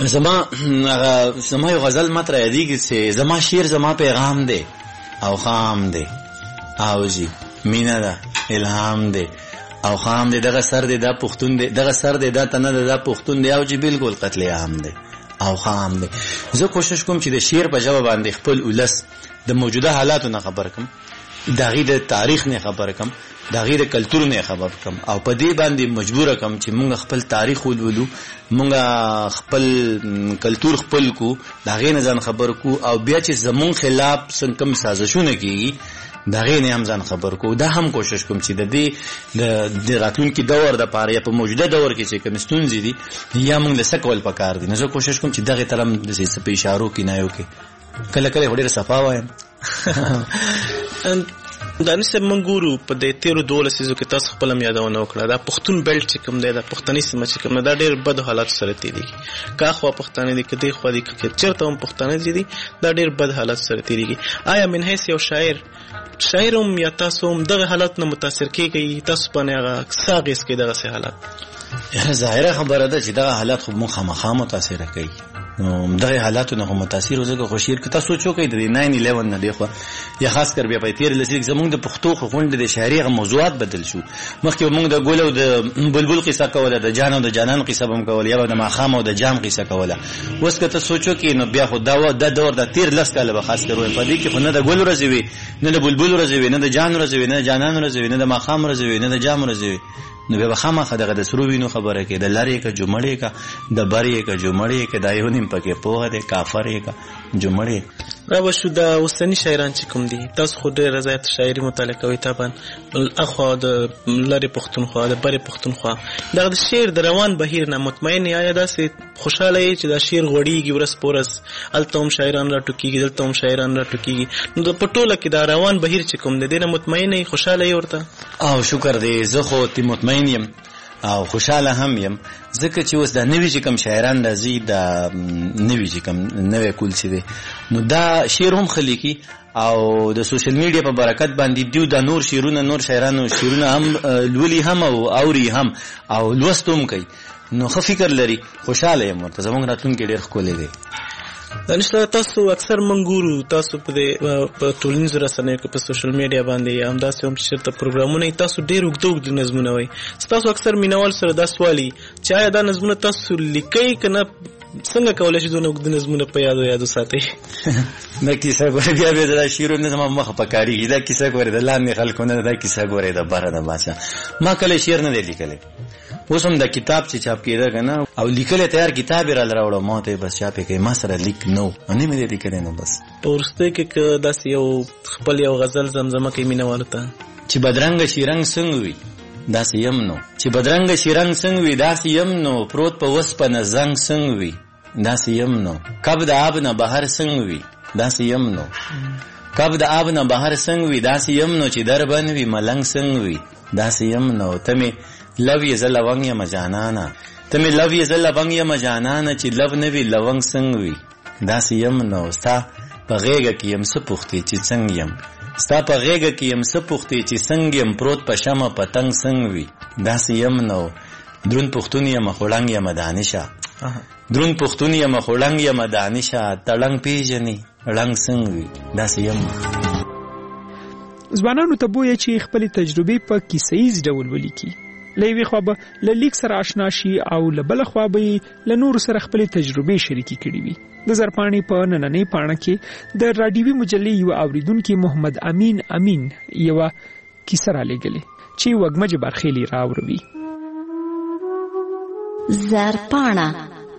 زما یو غزل ماته رايادېږي چې زما شعر زما پیغام دی او خام دی او جی مینه ده الهام دی او خام دی دغه سر دی دا پښتون دی دغه سر دی دا تنه دی دا پښتون دی او جی بالکل قتل عام دی او خام دی. زه کوشش کوم چې د شعر په ژبه باندې خپل ولس د موجوده حالاتو نه خبر کم د هغې د تاریخ نه خبر کم د هغې د کلتور نه خبر کم او په دې باندې مجبوره کم چې مونږ خپل تاریخ ولولو مونږ خپل کلتور خپل کو د هغې نه ځان خبر کو او بیا چې زمونږ خلاف څنګه کوم سازشونه کېږي د هغې نه هم ځان خبر کو. دا هم کوشش کوم چې د دې د راتلونکي دور دپاره یا په موجوده دور کې چې کوم ستونزې دي یا موږ له څه کول پکار دي نو زه کوشش کوم چې دغې طرف داسې په اشارو کنایو کې کله کله خو ډېره صفا وایم. دا نسب منګورو په د 13 سيزو کې تاسو خپل یادونه وکړه دا پښتون بیلټ چې کوم دی دا پښتني سیمه چې کوم دا ډېر بد حالات سره تیریږي کا خو پښتانه دي کدي خو دي چې چرته هم پښتانه دي دا ډېر بد حالات سره تیریږي آیا من هیڅ یو شاعرم یا تاسو هم دغه حالات نه متاثر کیږي تاسو په نه هغه ساغس کې دغه حالات ظاهره خبره ده چې دغه حالات خو مخامخ متاثر کوي نو دغه حالاتو نه متاثر وزګه خوشیر که تاسو سوچو کوي د 9/11 نه دی خو یا خاص کر بیا په تیر لسیک زمونږ د پښتو غونډه د شاعري غو موضوعات بدل شو مخکې موږ د ګول او د بلبل قصه کوله د جان او د جانان قصه هم کوله یا د ماخام او د جام قصه کوله اوس که تاسو سوچو کې نو بیا خو دا د دور د تیر لس کاله به خاص کر وي په دې کې خو نه د ګول ورځوي نه د بلبل ورځوي نه د جان ورځوي نه د جانان ورځوي نه د ماخام ورځوي نه د جام ورځوي نو به خامخ دغه د سرو وینو خبره کې د لارې کا جمړې کا د بارې کا جمړې کې دایونیم پکې پوهه ده کافرې کا جمړې را وشو د اوسنی شاعران چې کوم دي تاسو خو ډېر زیات شاعري مطالعه کوئ طبعا اخو د لارې پښتونخوا د بارې پښتونخوا دغه شعر د روان بهیر نه مطمئن یا داسې خوشاله چې دا شعر غوړیږي ورس پورس التهم شاعران را ټوکیږي دلته شاعران را ټوکیږي نو د پټوله کې دا روان بهیر چې کوم دي نه مطمئن خوشاله ورته او شکر دې زه خو تی مطمئن یم او خوشاله هم یم ځکه چې اوس د نوې چې کوم شاعران راځي د نوې چې کوم نوې کول چې دي نو دا شعر هم خلیقي او د سوشل میډیا په برکت باندې دیو د نور شعرونه نور شاعرانو شعرونه هم لولي هم او اوري هم او لوستوم کوي نو خو فکر لري خوشاله یم ورته زموږ راتلونکي ډېر ښکلی دی دانشته تاسو اکثر منګورو تاسو په ټولنیزو رسنیو کې په سوشل میډیا باندې هم داسې هم چې ته پروګرامونه تاسو ډېر اوږد نظمونه وایي تاسو اکثر مینوال سره دا سوالي چې آیا دا نظمونه تاسو لیکئ که نه څنګه کولی شي دونه اوږد نظمونه په یادو ساتئ دا کیسه ګورې بیا د شعرونو زما مخه په کارېږي دا کیسه ګورې د لاندې خلکو نه دا کیسه ګورې د بره د بادشاه ما کله شعر نه دی لیکلی اوس هم د کتاب چې چاپ کېده که نه او لیکلی تیار کتاب یې راله راوړه ما ته یې بس چاپ یې کوي ما سره لیک نه و نه مې دی لیکلی نو بس په وروستیو کې که داسې یو خپل یو غزل زمزمه کوي مینهوالو ته چې بدرنګه شیرنګ څنګه وي داسې یم نو چې بدرنګه شیرنګ څنګه وي داسې یم نو پروت په وسپنه زنګ څنګه وي داسې یم نو کب د آب نه بهر څنګه وي داسې یم نو کب د آب نه بهر څنګه وي داسې یم نو چې در بند وي ملنګ څنګه وي داسې یم نو ته مې لو یې زه لونګ یم جانانه ته مې لو یې زه لونګ یم جانانه چې لو نه وي لونګ څنګه وي داسې یم نو ستا په غېږه کې یم څه پوښتې چې څنګه یم ستا په غېږه کې یم څه پوښتې چې څنګه یم پروت په شمه پتنګ څنګه وي داسې یم نو دروند پښتون یم خوړنګ یم دانشه دروند پښتون یم خوړنګ یم دانشه تړنګ پیژنې رنګ څنګه وي داسې یم ځوانانو ته بویه چې خپل تجربې په کیسه‌ایز ډول ولیکي لوي خو به له لیک سره آشنا شي او له بل خو به له نور سره خپل تجربې شریکي کړي وي د زرپانی په نننۍ پاڼه کې د راډیوي مجلې یو اوریدونکو محمد امین یو کیسه را لګلې چې وګمج برخېلی راوړي زرپاڼه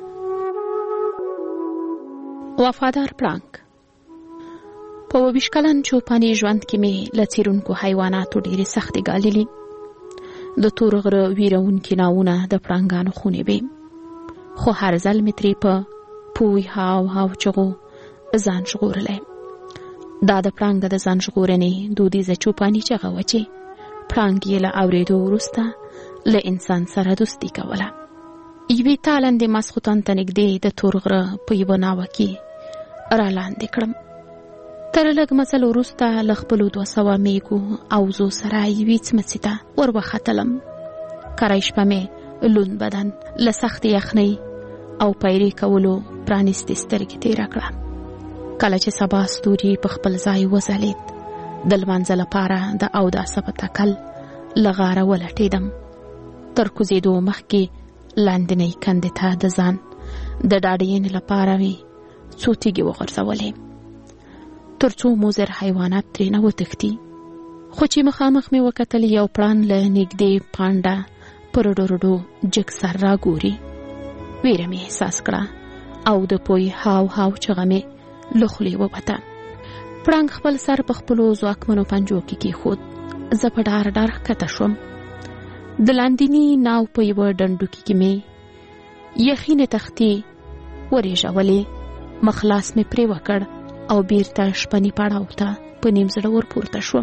وفادار پړانګ په 20 کلن چوپاني ژوند کې مې لڅیرونکو حیواناتو ډېرې سختې ګاللې د تور غره ویرونکي ناونه د پړانګانو خونې وې خو هر ځل مې ترې په پوی هاو چغو ځان ژغورلی دا د پړانګ د ځان ژغورنې دودیزه چوپاني چغه وه چې پړانګ یې له اورېدو وروسته له انسان سره دوستي کوله یوې تالندې ماسخوتن ته نږدې د تور غره په یوه ناوه کې رالاندې کړم تر لږ مزل وروسته له خپلو 200 میږو او زو سره یوې څمڅې ته ور وختلم کری شپه مې لوند بدن له سختې یخنۍ او پیرې کولو پرانیستې سترګې تېره کړه کله چې سبا ستوري په خپل ځای وځلېد د لمانځه لپاره د اوداسه په تکل له غاره ولټېدم تر کوزېدو مخکې لاندنۍ کندې ته د ځان د ډاډینې لپاره مې څو تیږې وغورځولې تر څو مضر حیوانات ترېنه وتښتي خو چې مخامخ مې وکتل یو پړان له نږدې پانډه پر ډوډو جګ سر راګوري ویره مې احساس کړه او د پوی هاو چغه مې له خولې ووته پړانګ خپل سر په خپلو ځواکمنو پنجو کې کېښود زه په ډار ښکته شوم د لاندیني ناو په یوه ډنډوکي کې مې یخینې تختې ورېژولې مخ لاس مې پرې وکړ او بیرته شپني پړاو ته په نیم زړه ورپورته شوم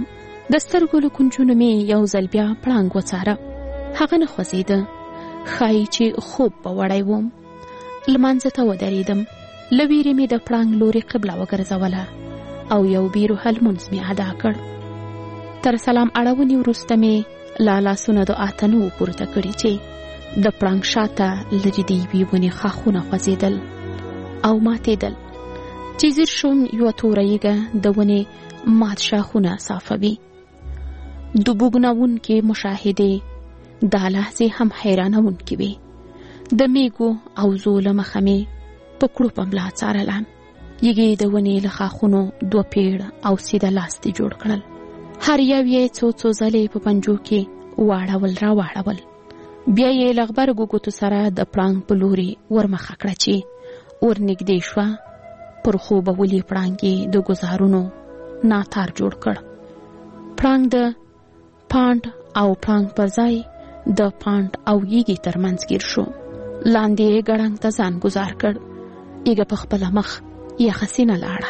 د سترګو له کونجونو مې یو ځل بیا پړانګ وڅاره. هغه نه خوځېده. ښایي چې خوب به وړی وم. لمانځه ته ودرېدم. له ویرې مې د پړانګ لورې قبله وګرځوله او یو بیروحه لمونځ مې ادا کړ. تر سلام اړونې وروسته مې لا لاسونه د آتنو پورته کړي چې د پړانګ شاته لرې د یوې ونې ښاخونه خوځېدل او ماتېدل چې ځیر شوم یوه توره یږه د ونې مات شاخونه صافوي. د بوږنوونکې مشاهدې دا لحظې هم حیرانوونکې وې. د میږو او زو له مخه مې په کړوپه ملا څارله. یږې د ونې له ښاخونو 2 پیړ او سیده لاستې جوړ کړل. هر یو یې څو ځلې په پنجو کې واړول را واړول. بیا یې له غبرګو ګوتو سره د پړانګ په لوري ورمخه کړه چې ورنږدې شوه. پر خوبه ولي پړانګ یې د ګزارونو ناتار جوړ کړ. پړانګ د پاند او پړانګ پر ځای د پاند او یږې ترمنځ ګیر شو. لاندې یې ګړنګ ته ځان گزار کړ. یږه په خپله مخ یخه سینه لاړه.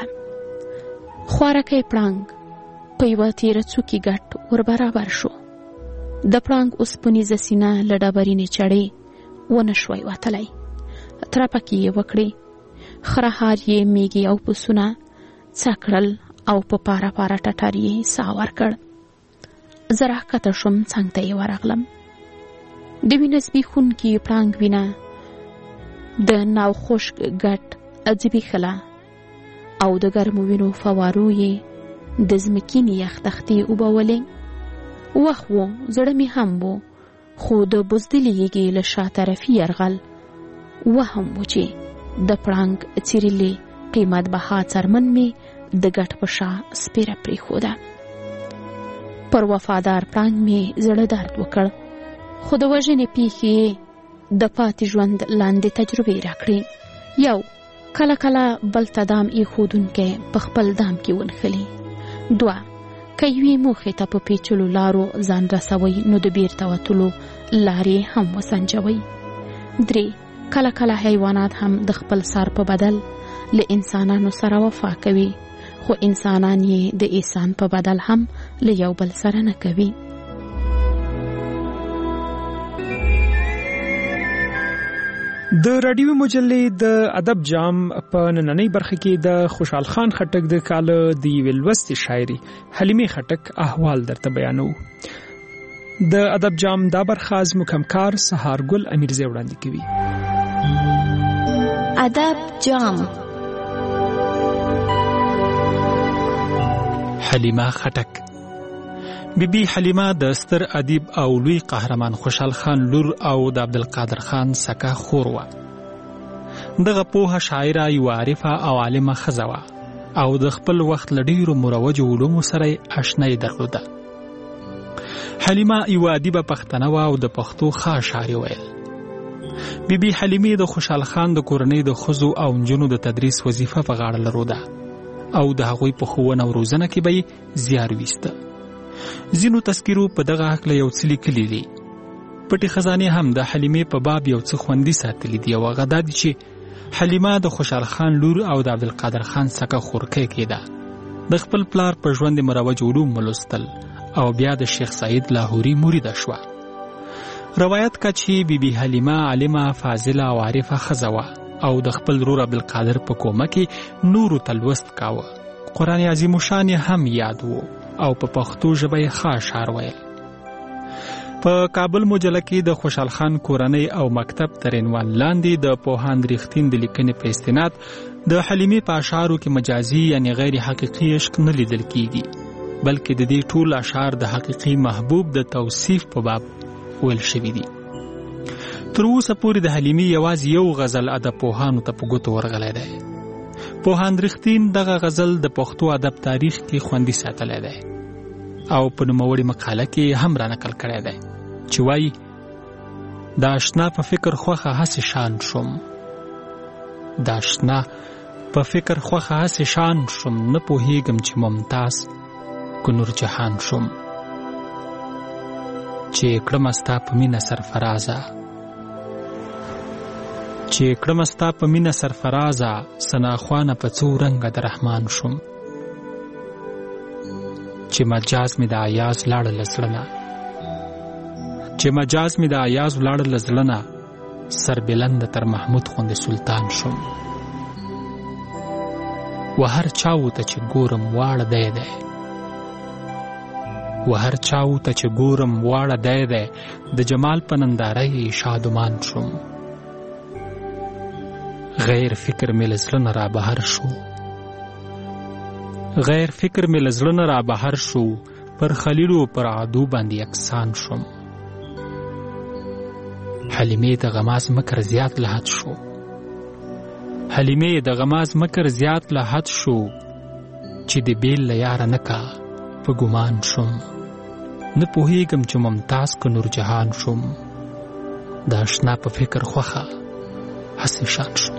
خوارکی پړانګ په یوه تیره څوکې ګټ ور برابر شو. د پړانګ اوسپنیزه سینه له ډبرینې چړې ونه شوی وتلی. ترپکې یې وکړې. خرهار یې میږي او پسونه څه کړل او په پاره پاره ټټر یې ساه ورکړ. زه راښکته شوم، څنګ ته یې ورغلم. د وینه زبېښونکي پړانګ وینه د ناوخوشک ګټ ځبېښله او د ګرمو وینو فوارو یې د ځمکینې یخ دښتې اوبولې. وخت و، زړه مې هم و، خو د بزدلې یږې له شا طرفي یرغل وهم و چې د پړانګ څیرلې قیمت بها څرمن مې د ګټ په شا سپیره پرېښوده. پر وفادار پړانګ مې زړه درد وکړ، خو د وژنې پیښې د پاتې ژوند لاندې تجربې راکړې. یو، کله کله بل ته دام ایښودونکی په خپل دام کې ونښلي. 2، که یوې موخې ته په پیچلو لارو ځان رسوئ نو د بیرته وتلو لارې هم وسنجوئ. 3، کله کله حیوانات هم د خپل سر په بدل له انسانانو سره وفا کوي، خو انسانان یې د احسان په بدل هم له یو بل سره نه کوي. د رادیو مجلې د ادب جام په نننۍ برخه کې د خوشحال خان خټک د کاله د یوې لوستې شاعري حلیمې خټک احوال درته بیانو. د ادب جام دا برخه زموږ همکار سهارګل امیرزی وړاندې کوي. ادب جام. حلیمه خټک. بیبي حلیمه د ستر ادیب او لوی قهرمان خوشحال خان لور او د عبدالقادر خان سکه خور وه. دغه پوهه شاعره یوه عارفه او عالمه ښځه وه او د خپل وخت له ډېرو مروجو علومو سره یې اشنایي درلوده. حلیمه یوه ادیبه پښتنه وه او د پښتو ښه اشعار ویل. بیبي حلیمې د خوشحال خان د کورنۍ د ښځو او نجونو د تدریس وظیفه په غاړه لروده او د هغوی په ښوونه او روزنه کې به یې زیار ویسته. ځینو تذکیرو په دغه هکله یو څه لیکلي دي. پټې خزانې هم د حلیمې په باب یو څه خوندي ساتلي دي او هغه دا دي چې حلیمه د خوشحال خان لور او د عبدالقادر خان سکه خورکۍ کېده. د خپل پلار په ژوند مروج علوم ولوستل او بیا د شیخ سعید لاهوري مریده شوه. روایت کا چې بیبي حلیمه عالمه، فاضله او عارفه ښځه وه او د خپل ورور عبدالقادر په کومه کې نورو ته لوست کاوه. قرآن عظیم الشان هم یاد وو او په پښتو ژبه یې ښه اشعار ویل. په کابل مجله کې د خوشحال خان کورنۍ او مکتب تر عنوان لاندې د پوهاند ریښتین د لیکنې په استناد د حلیمې په اشعارو کې مجازي یعنی غیر حقیقي عشق نه لیدل کیږي، بلکې د دې ټول اشعار د حقیقي محبوب د توصیف په باب ویل شوي دي. تر اوسه پورې د حلیمې یوازې یو غزل ادب پوهانو ته په ګوتو ورغلی دی. پوهاند رښتین دغه غزل د پښتو ادب تاریخ کې خوندي ساتلی دی او په نوموړې مقاله کې هم را نقل کړی دی چې وایي: د اشنا په فکر خوښه هسې شان شوم، د اشنا په فکر خوښه هسې شان شوم، نه پوهېږم چې ممتاز که نور جهان شوم، چې کړمه ستا په مینه سرفرازه، چې کړمه ستا په مینه سرفرازه، سناخوانه په څو رنګه د رحمان شوم. چې مجاز مې د ایاز لاړه لزړه چې مجاز مې د ایاز لاړه لزړه سر بلند تر محمود خوند سلطان شم و هر چاو ته چې ګورم واړه دی دی و هر چاو ته چې ګورم واړه دی دی د جمال په ننداره شادمان شم غیر فکر مې له زړه نه را بهر شو غیر فکر مې له زړه نه را بهر شو پر خلیلو پر عدو باندې یکسان شم حلیمې د غماز مکر زیات له حد شو حلیمې د غماز مکر زیات له حد شو چې د بیل له یاره نه کا په ګمان شم نه پوهېږم چې ممتاز که نور جهان شم د اشنا په فکر خوښه هسې شان شم.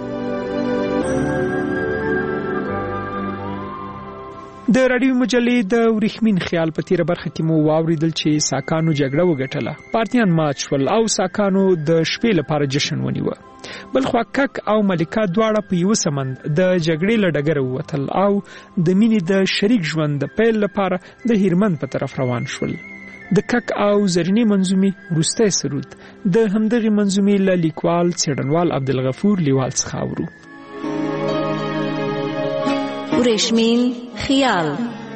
د راډیو مجلې د ورېښمین خیال په تیره برخه کې مو واوریدل چې ساکانو جګړه وګټله، پارتیان مات شول او ساکانو د شپې لپاره جشن ونیوه. بلخوا کک او ملکه دواړه په یو سمند د جګړې له ډګره ووتل او د مینې د شریک ژوند د پیل لپاره د هیرمند په طرف روان شول. د کک او زرینې منظومې وروستی سرود د همدغې منظومې له لیکوال څېړنوال عبدالغفور لیوال څخه اورو. ورېښمین خیال.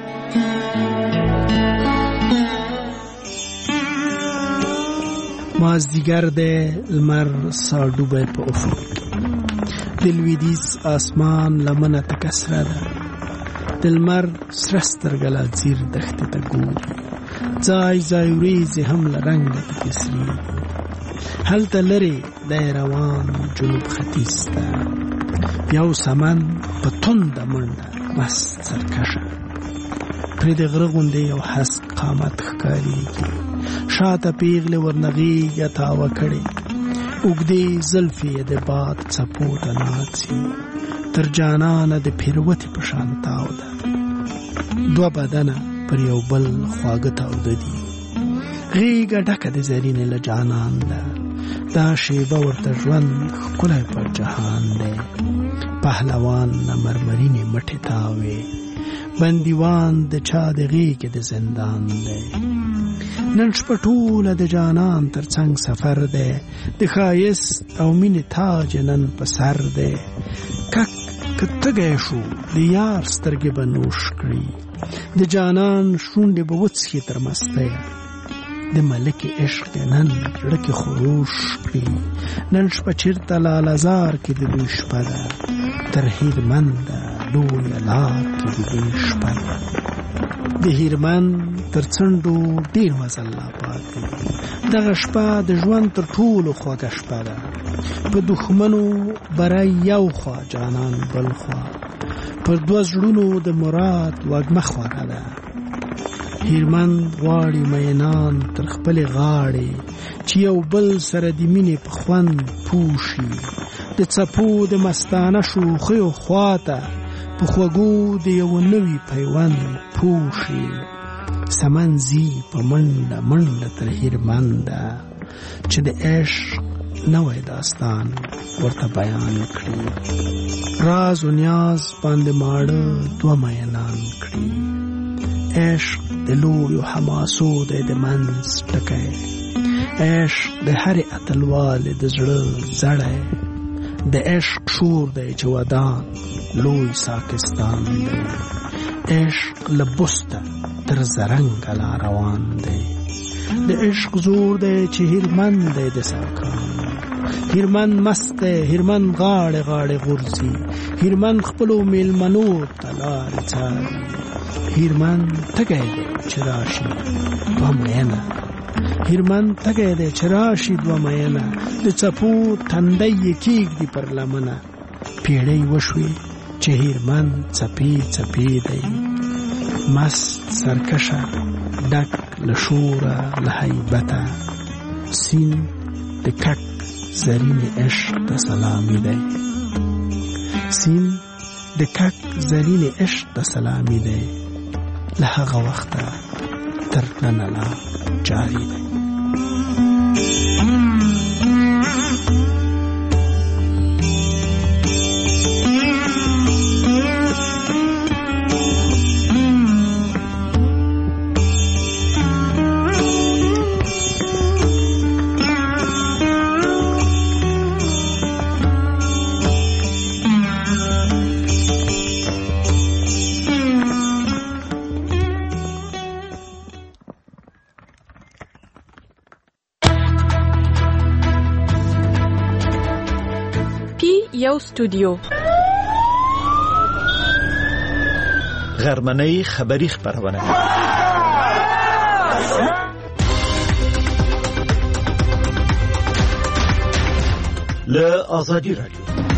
مازدیګر دی، لمر ساډوبی په افق د لویدیځ اسمان لمنه تکه سره ده، د لمر سره سترګه لا ځیر دښتې ته ګوري، ځای ځای وریځې هم له رنګه پکې سرې دي. هلته لرې دی روان جنوب ختیځ ته، یو سمن په تنده منډه مست سرکشه، پرې د غره غوندې یو هسک قامت ښکارېږي، شاته پیغلې ورنغېږه تاوه کړې، اوږدې زلفې یې د باد څپو ته ناڅي، تر جانانه د پیروتې په شان تاوده، دوه بدنه پر یو بل خواږه تاوده دي، غېږه ډکه د زرینې له جانان ده، دا شیبه ورته ژوند ښکلی پر جهان دی، پهلوان نه مرمرینې مټې تاوې، بندیوان د چا د غېږې د زندان دی. نن شپه ټوله د جانان تر څنګ سفر دی، د ښایست او مینې تاج نن په سر دی. کک که تږی شو د یار سترګې به نوش کړي، د جانان شونډې به وڅښي تر مستیه، د ملک عشق نن زړه کې خروش کړي، نن شپه چېرته لالهزار کې د دوی شپه ده، تر هیرمنده لویه لار کې د دوی شپه ده. د هیرمند تر څنډو ډېر مزل لا پاتې، دغه شپه د ژوند تر ټولو خوږه شپه ده، په دښمنو بری یو خوا جانان بل خوا، پر دوه زړونو د مراد وږمه خوره ده. هیرمند غواړي مینان تر خپلې غاړې، چې یو بل سره د مینې په خوند پوه شي، د څپو د مستانه شوخیو خواته په خوږو د یو نوي پیوند پوه شي. سمن ځي په منډه منډه تر هیرمنده، چې د عشق نوی داستان ورته بیان کړي، راز و نیاز باندې ماړه دوه مینان کړي. عشق د لویو حماسو دی د منځ ټکی، عشق د هرې اتلوالې د زړه زړی، د عشق شور دی چې ودان لوی ساکستان دی، عشق له بسته تر زرنګه لا روان دی، د عشق زور دی چې هیرمند دی د ساکان، هیرمند مست دی، هیرمند غاړې غاړې غورځي، هیرمند خپلو میلمنو ته لارې څاري، هیرمند تږی دی چې راشي دوه مینه، هیرمند تږی دی چې راشي دوه مینه، د څپو تندی یې کېږدي پر لمنه، پیړۍ وشوې چې هیرمند څپې څپې دی، مست سرکشه ډک له شوره له هیبته، سیند د کک زرینې عشق ته سلامي دی، سیند د کک زرینې عشق ته سلامي دی، له هغه وخته تر ننه لا جاري دی. یو استودیو غرمنۍ خبری خبرونه له آزادی رادیو